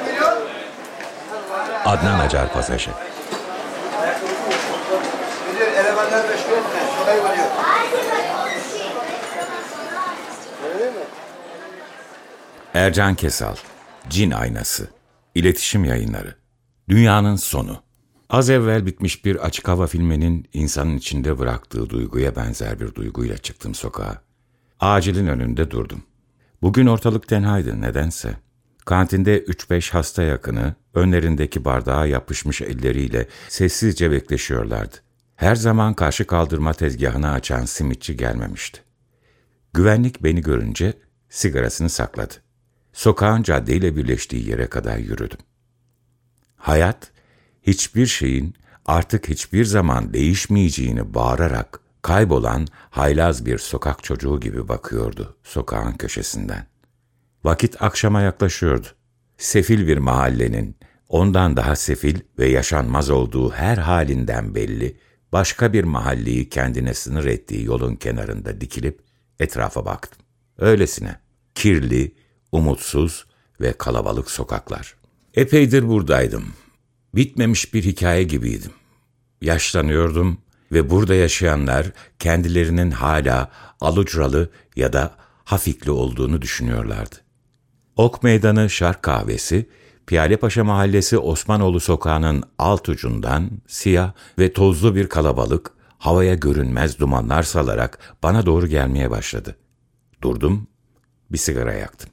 Adnan Acar Pasajı. Ercan Kesal, Cin Aynası, İletişim Yayınları, Dünyanın Sonu. Az evvel bitmiş bir açık hava filminin insanın içinde bıraktığı duyguya benzer bir duyguyla çıktım sokağa. Acilin önünde durdum. Bugün ortalık tenhaydı nedense. Kantinde 3-5 hasta yakını önlerindeki bardağa yapışmış elleriyle sessizce bekleşiyorlardı. Her zaman karşı kaldırma tezgahını açan simitçi gelmemişti. Güvenlik beni görünce sigarasını sakladı. Sokağın caddeyle birleştiği yere kadar yürüdüm. Hayat, hiçbir şeyin artık hiçbir zaman değişmeyeceğini bağırarak kaybolan haylaz bir sokak çocuğu gibi bakıyordu sokağın köşesinden. Vakit akşama yaklaşıyordu. Sefil bir mahallenin ondan daha sefil ve yaşanmaz olduğu her halinden belli, başka bir mahalleyi kendine sınır ettiği yolun kenarında dikilip etrafa baktım. Öylesine kirli, umutsuz ve kalabalık sokaklar. Epeydir buradaydım. Bitmemiş bir hikaye gibiydim. Yaşlanıyordum ve burada yaşayanlar kendilerinin hala alucralı ya da hafikli olduğunu düşünüyorlardı. Ok Meydanı Şark Kahvesi, Piyalepaşa Mahallesi Osmanoğlu Sokağı'nın alt ucundan siyah ve tozlu bir kalabalık havaya görünmez dumanlar salarak bana doğru gelmeye başladı. Durdum, bir sigara yaktım.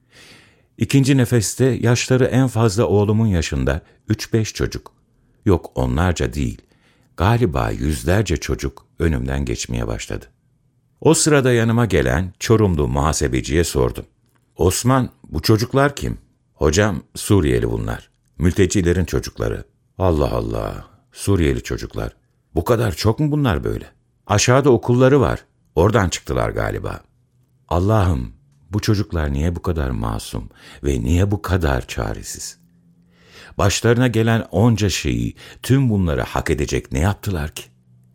İkinci nefeste yaşları en fazla oğlumun yaşında 3-5 çocuk, yok onlarca değil, galiba yüzlerce çocuk önümden geçmeye başladı. O sırada yanıma gelen Çorumlu muhasebeciye sordum. Osman, bu çocuklar kim? Hocam, Suriyeli bunlar. Mültecilerin çocukları. Allah Allah, Suriyeli çocuklar. Bu kadar çok mu bunlar böyle? Aşağıda okulları var. Oradan çıktılar galiba. Allah'ım, bu çocuklar niye bu kadar masum ve niye bu kadar çaresiz? Başlarına gelen onca şeyi, tüm bunları hak edecek ne yaptılar ki?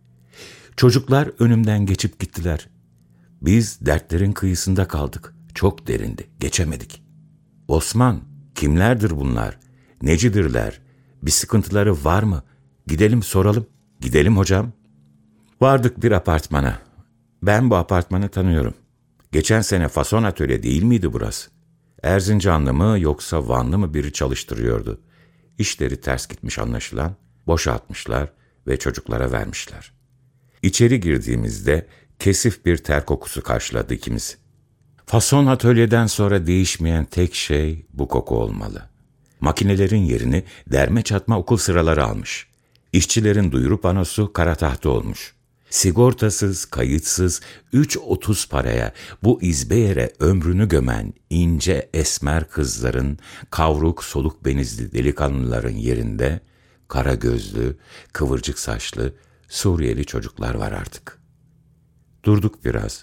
Çocuklar önümden geçip gittiler. Biz dertlerin kıyısında kaldık. Çok derindi, geçemedik. Osman, kimlerdir bunlar? Necidirler? Bir sıkıntıları var mı? Gidelim soralım. Gidelim hocam. Vardık bir apartmana. Ben bu apartmanı tanıyorum. Geçen sene fason atölye değil miydi burası? Erzincanlı mı yoksa Vanlı mı biri çalıştırıyordu. İşleri ters gitmiş anlaşılan, boşaltmışlar ve çocuklara vermişler. İçeri girdiğimizde kesif bir ter kokusu karşıladı ikimizi. Fason atölyeden sonra değişmeyen tek şey bu koku olmalı. Makinelerin yerini derme çatma okul sıraları almış. İşçilerin duyuru panosu kara tahta olmuş. Sigortasız, kayıtsız, 3.30 paraya bu izbeyere ömrünü gömen ince esmer kızların, kavruk soluk benizli delikanlıların yerinde kara gözlü, kıvırcık saçlı Suriyeli çocuklar var artık. Durduk biraz.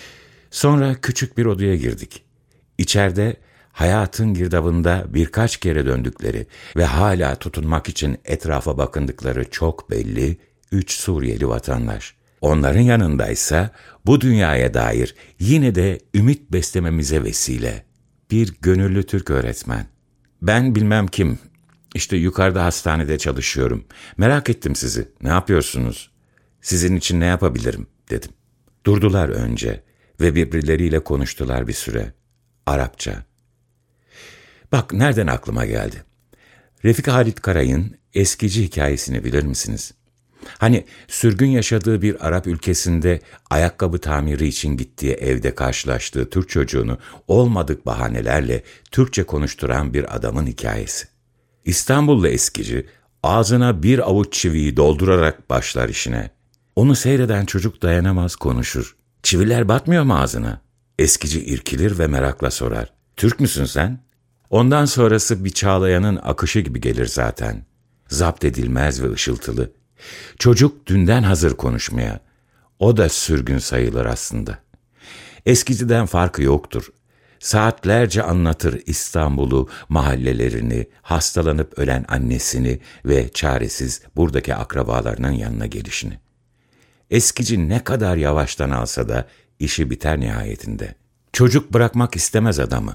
Sonra küçük bir odaya girdik. İçeride hayatın girdabında birkaç kere döndükleri ve hala tutunmak için etrafa bakındıkları çok belli 3 Suriyeli vatandaş. Onların yanındaysa bu dünyaya dair yine de ümit beslememize vesile bir gönüllü Türk öğretmen. Ben bilmem kim, işte yukarıda hastanede çalışıyorum. Merak ettim sizi, ne yapıyorsunuz? Sizin için ne yapabilirim dedim. Durdular önce ve birbirleriyle konuştular bir süre. Arapça. Bak nereden aklıma geldi. Refik Halit Karay'ın Eskici hikayesini bilir misiniz? Hani sürgün yaşadığı bir Arap ülkesinde ayakkabı tamiri için gittiği evde karşılaştığı Türk çocuğunu olmadık bahanelerle Türkçe konuşturan bir adamın hikayesi. İstanbullu eskici ağzına bir avuç çiviyi doldurarak başlar işine. Onu seyreden çocuk dayanamaz konuşur. Çiviler batmıyor mu ağzına? Eskici irkilir ve merakla sorar. Türk müsün sen? Ondan sonrası bir çağlayanın akışı gibi gelir zaten. Zapt edilmez ve ışıltılı. Çocuk dünden hazır konuşmaya. O da sürgün sayılır aslında. Eskiciden farkı yoktur. Saatlerce anlatır İstanbul'u, mahallelerini, hastalanıp ölen annesini ve çaresiz buradaki akrabalarının yanına gelişini. Eskici ne kadar yavaştan alsa da işi biter nihayetinde. Çocuk bırakmak istemez adamı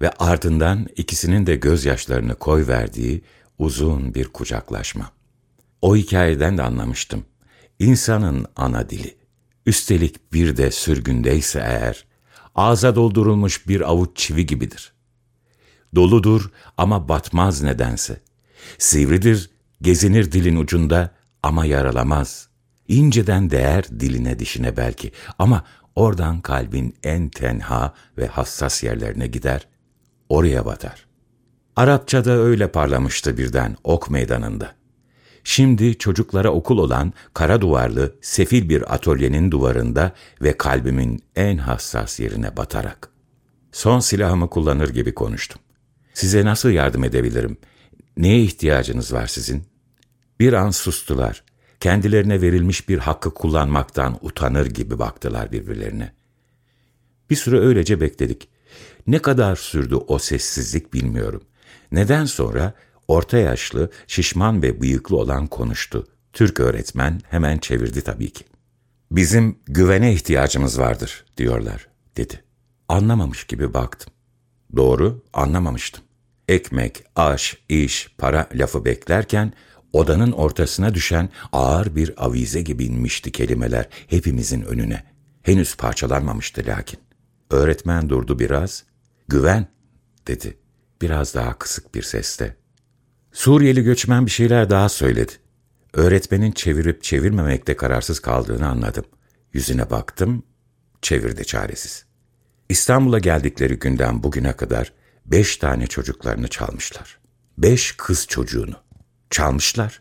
ve ardından ikisinin de gözyaşlarını koyverdiği uzun bir kucaklaşma. O hikayeden de anlamıştım. İnsanın ana dili, üstelik bir de sürgündeyse eğer, ağza doldurulmuş bir avuç çivi gibidir. Doludur ama batmaz nedense. Sivridir, gezinir dilin ucunda ama yaralamaz. İnceden değer diline dişine belki ama oradan kalbin en tenha ve hassas yerlerine gider, oraya batar. Arapçada öyle parlamıştı birden ok meydanında. Şimdi çocuklara okul olan kara duvarlı, sefil bir atölyenin duvarında ve kalbimin en hassas yerine batarak. Son silahımı kullanır gibi konuştum. Size nasıl yardım edebilirim? Neye ihtiyacınız var sizin? Bir an sustular. Kendilerine verilmiş bir hakkı kullanmaktan utanır gibi baktılar birbirlerine. Bir süre öylece bekledik. Ne kadar sürdü o sessizlik bilmiyorum. Neden sonra orta yaşlı, şişman ve bıyıklı olan konuştu. Türk öğretmen hemen çevirdi tabii ki. Bizim güvene ihtiyacımız vardır diyorlar, dedi. Anlamamış gibi baktım. Doğru, anlamamıştım. Ekmek, aş, iş, para lafı beklerken odanın ortasına düşen ağır bir avize gibi inmişti kelimeler hepimizin önüne. Henüz parçalanmamıştı lakin. Öğretmen durdu biraz. Güven, dedi. Biraz daha kısık bir sesle. Suriyeli göçmen bir şeyler daha söyledi. Öğretmenin çevirip çevirmemekte kararsız kaldığını anladım. Yüzüne baktım, çevirdi çaresiz. İstanbul'a geldikleri günden bugüne kadar 5 tane çocuklarını çalmışlar. 5 kız çocuğunu. Çalmışlar.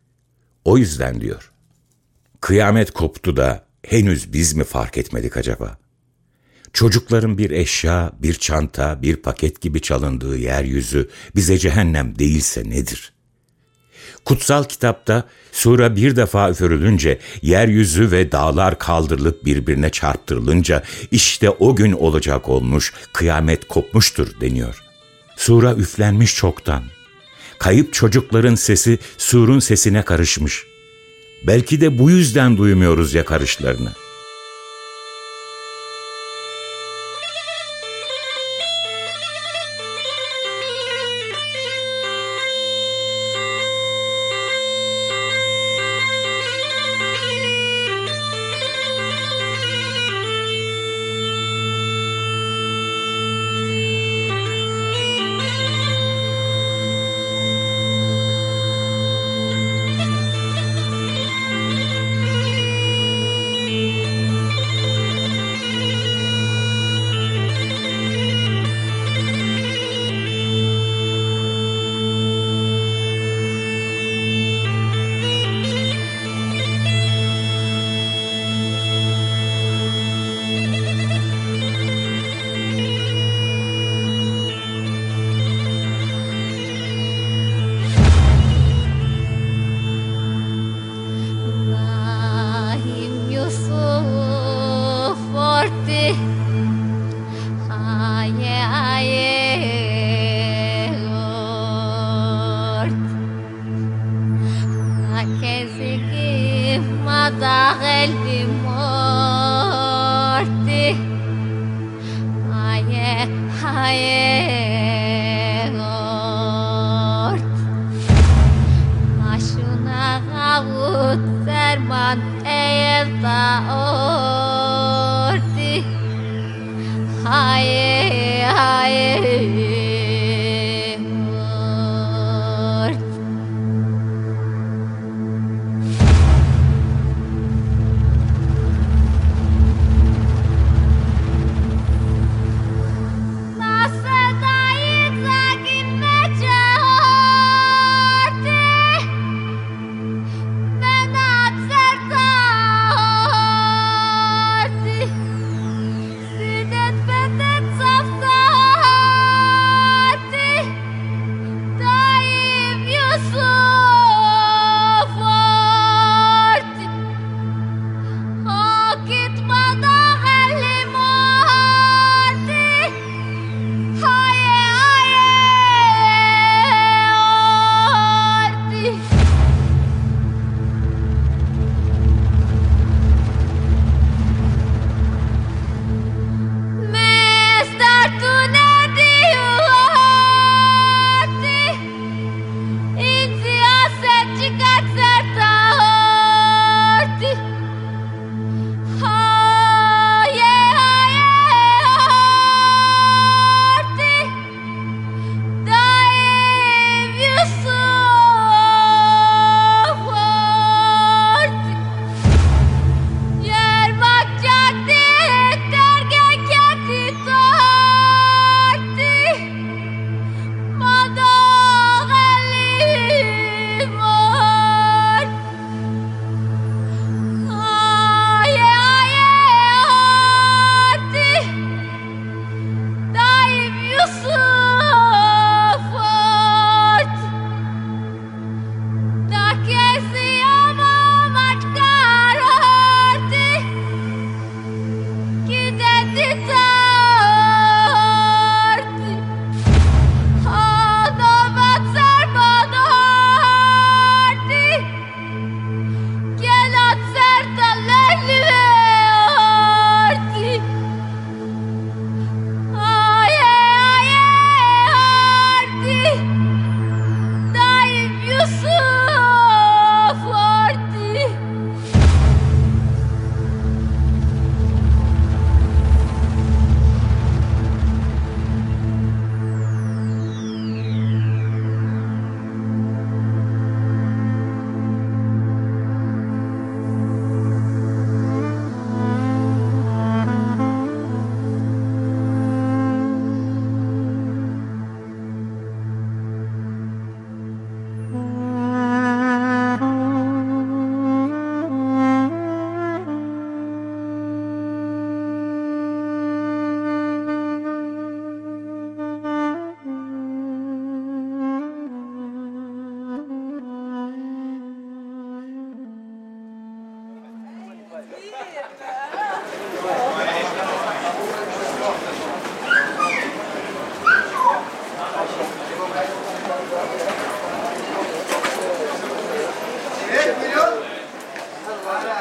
O yüzden diyor. Kıyamet koptu da henüz biz mi fark etmedik acaba? Çocukların bir eşya, bir çanta, bir paket gibi çalındığı yeryüzü bize cehennem değilse nedir? Kutsal kitapta sura bir defa üfürülünce, yeryüzü ve dağlar kaldırılıp birbirine çarptırılınca işte o gün olacak olmuş, kıyamet kopmuştur deniyor. Sura üflenmiş çoktan. Kayıp çocukların sesi surun sesine karışmış. Belki de bu yüzden duymuyoruz yakarışlarını.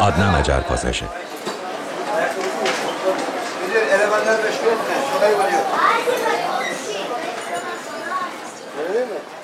Adnan Acar Pasajı. Elemanlar meşgul etme. Şurayı vuruyor. Öyle mi?